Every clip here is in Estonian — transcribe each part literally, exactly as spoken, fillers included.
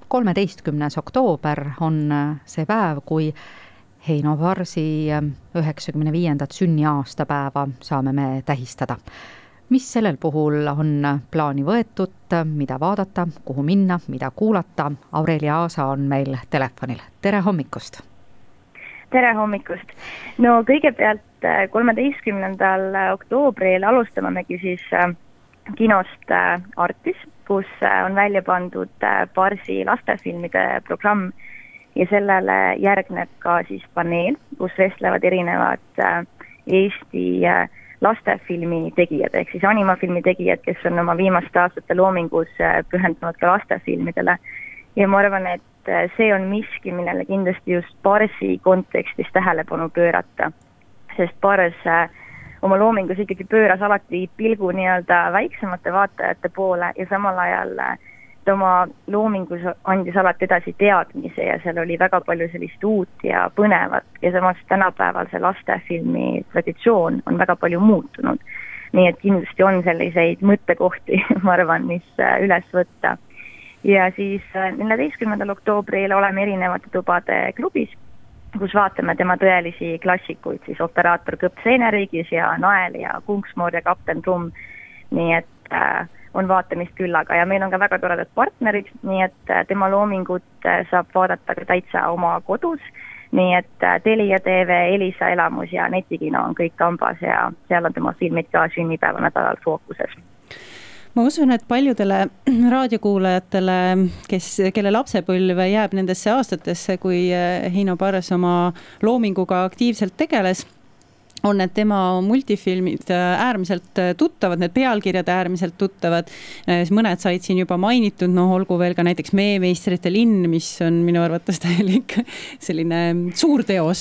kolmeteistkümnes oktoober on see päev, kui Heino Parsi üheksakümne viiendat sünniaastapäeva saame me tähistada. Mis sellel puhul on plaani võetud, mida vaadata, kuhu minna, mida kuulata? Aurelia Aasa on meil telefonil. Tere hommikust! Tere hommikust! No kõigepealt kolmeteistkümnendal oktoobril alustamegi siis kinost Artis, kus on välja pandud Parsi lastefilmide programm ja sellele järgneb ka siis paneel, kus vestlevad erinevad Eesti lastefilmi tegijad, ehk siis animafilmi tegijad, kes on oma viimaste aastate loomingus pühendunud ka lastefilmidele. Ja ma arvan, et see on miski, millele kindlasti just Parsi kontekstis tähelepanu pöörata, sest Pars oma loomingus ikkagi pööras alati pilgu nii-öelda väiksemate vaatajate poole ja samal ajal ta oma loomingus andis alati edasi teadmise ja seal oli väga palju sellist uut ja põnevat ja samas tänapäeval see lastefilmi traditsioon on väga palju muutunud. Nii et kindlasti on selliseid mõttekohti, ma arvan, mis üles võtta. Ja siis neljateistkümnendal oktoobril oleme erinevate tubade klubis, kus vaatame tema tõelisi klassikuid, siis operaator Kõpp Seeneriigis ja Nael ja Kunksmoor ja Kapten Trumm. Nii et äh, on vaatamist küllaga ja meil on ka väga toredad partnerid, nii et tema loomingut saab vaadata ka täitsa oma kodus. Nii et Telia T V, Elisa elamus ja netikino on kõik kambas ja seal on tema filmid ka sünnipäeva nädalal fookuses. Ma usun, et paljudele raadiokuulajatele, kes, kelle lapsepõlve jääb nendesse aastatesse, kui Heino Pars oma loominguga aktiivselt tegeles, on need tema multifilmid äärmiselt tuttavad, need pealkirjad äärmiselt tuttavad. Mõned said siin juba mainitud, no olgu veel ka näiteks Meemeistrite linn, mis on minu arvates täielik selline suur teos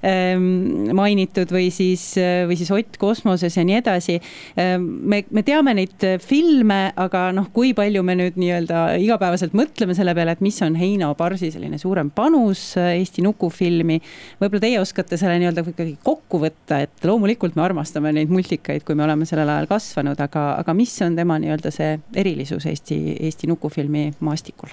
mainitud või siis, või siis Ott kosmoses ja nii edasi. Me, me teame neid filme, aga noh, kui palju me nüüd nii-öelda igapäevaselt mõtleme selle peale, et mis on Heino Parsi selline suurem panus Eesti nukufilmi. Võib-olla teie oskate selle nii-öelda kokku võtta, et loomulikult me armastame neid multikaid, kui me oleme sellel ajal kasvanud, aga, aga mis on tema nii-öelda see erilisus Eesti, Eesti nukufilmi maastikul?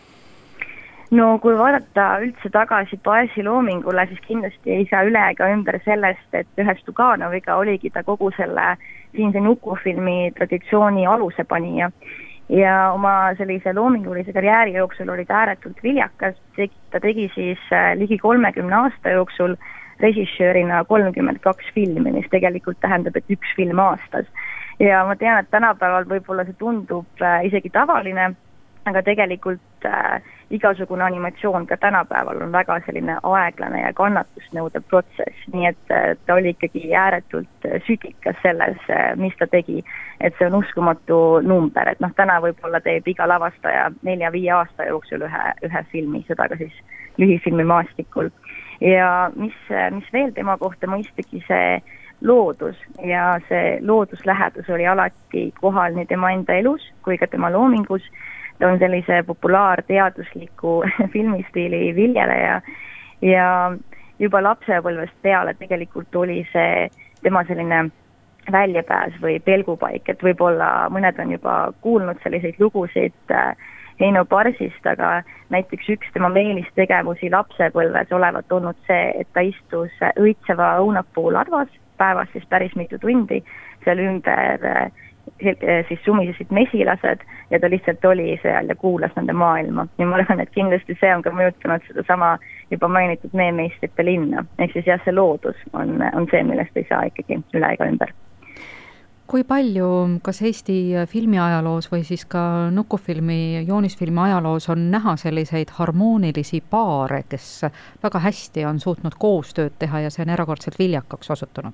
No kui vaadata üldse tagasi Parsi loomingule, siis kindlasti ei saa üle ega ümber sellest, et ühes Stuganoviga oligi ta kogu selle siinse nukufilmi traditsiooni aluse panija. Ja oma sellise loomingulise karjääri jooksul oli ta ääretult viljakas, ta tegi siis ligi kolmekümne aasta jooksul režissöörina kolmkümmend kaks filmi, mis tegelikult tähendab, et üks film aastas. Ja ma tean, et tänapäeval võib-olla see tundub äh, isegi tavaline, aga tegelikult äh, igasugune animatsioon ka tänapäeval on väga selline aeglane ja kannatust nõudev protsess. Nii et äh, ta oli ikkagi ääretult südikas selles, äh, mis ta tegi. Et see on uskumatu number, et noh, täna võib-olla teeb iga lavastaja nelja-viie aasta jooksul ühe, ühe filmi, seda ka siis lühifilmi maastikul. Ja mis, mis veel tema kohta mõistagi see loodus ja see looduslähedus oli alati kohal nii tema enda elus kui ka tema loomingus. Ta on sellise populaarteadusliku filmistiili viljeleja ja juba lapsepõlvest peale tegelikult oli see tema selline väljapääs või pelgupaik, et võib-olla mõned on juba kuulnud selliseid lugusid Heino Parsist, aga näiteks üks tema meelistegevusi lapsepõlves olevat olnud see, et ta istus õitseva õunapuu ladvas, päevas siis päris mitu tundi, seal ümber siis sumisesid mesilased ja ta lihtsalt oli seal ja kuulas nende maailma. Ja ma arvan, et kindlasti see on ka mõjutanud seda sama juba mainitud Meemeistrite linna. Ehk siis jah, see loodus on, on see, millest ei saa ikkagi üle ega ümber. Kui palju, kas Eesti filmi ajaloos või siis ka nukufilmi, joonisfilmi ajaloos on näha selliseid harmoonilisi paare, kes väga hästi on suutnud koostööd teha ja see on erakordselt viljakaks osutunud?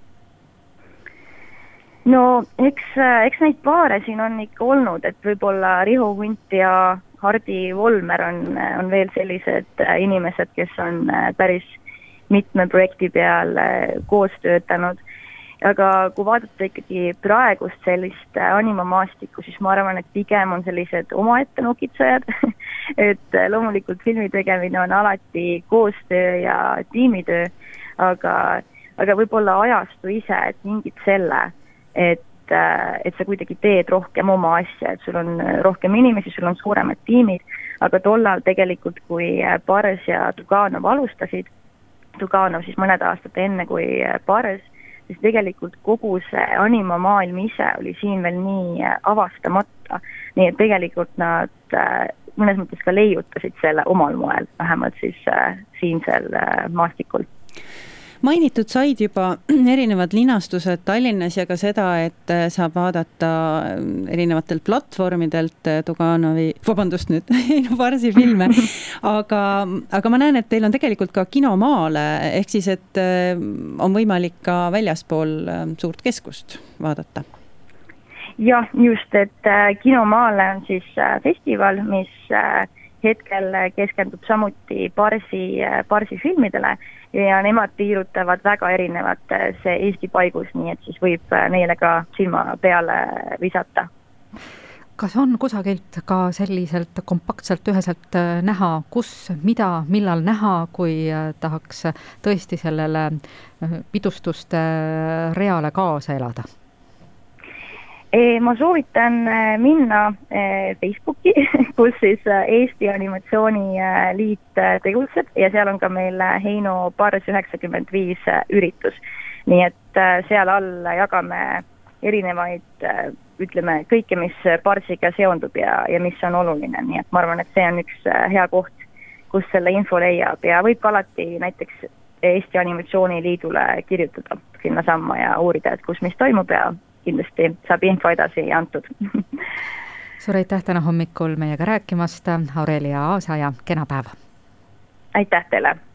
No eks, eks neid paare siin on ikka olnud, et võib-olla Riho Hunt ja Hardi Volmer on, on veel sellised inimesed, kes on päris mitme projekti peal koos töötanud. Aga kui vaadata ikkagi praegust sellist animamaastikku, siis ma arvan, et pigem on sellised omaette nokitsejad, et loomulikult filmi tegemine on alati koostöö ja tiimitöö, aga, aga võib-olla ajastu ise, et mingid selle, et et, et sa kuidagi teed rohkem oma asja, et sul on rohkem inimesi, sul on suuremad tiimid, aga tollal tegelikult, kui Pars ja Tuganov alustasid, Tuganov siis mõned aastad enne kui Pars, siis tegelikult kogu see animamaailm ise oli siin veel nii avastamata, nii et tegelikult nad mõnes mõttes ka leiutasid selle omal moel, vähemalt siis siinsel maastikul. Mainitud said juba erinevad linastused Tallinnas ja ka seda, et saab vaadata erinevatelt platvormidelt Tuganovi, vabandust nüüd, Heino Parsi filme, aga, aga ma näen, et teil on tegelikult ka kinomaale, ehk siis, et on võimalik ka väljaspool suurt keskust vaadata. Jah, just, et kinomaale on siis festival, mis hetkel keskendub samuti Parsi, Parsi filmidele ja nemad piirutavad väga erinevatesse Eesti paigus, nii et siis võib neile ka silma peale visata. Kas on kusagilt ka selliselt kompaktselt üheselt näha, kus, mida, millal näha, kui tahaks tõesti sellele pidustuste reale kaasa elada? Ma soovitan minna Facebooki, kus siis Eesti Animatsiooniliit tegutseb ja seal on ka meil Heino Pars üheksakümmend viis üritus. Nii et seal all jagame erinevaid, ütleme, kõike, mis Parsiga seondub ja, ja mis on oluline. Nii et ma arvan, et see on üks hea koht, kus selle info leiab ja võib ka alati näiteks Eesti Animatsiooniliidule kirjutada sinna samma ja uurida, et kus mis toimub ja kindlasti saab info edasi antud. Suur aitäh täna hommikul meiega rääkimast, Aurelia Aasa ja kena päeva! Aitäh teile!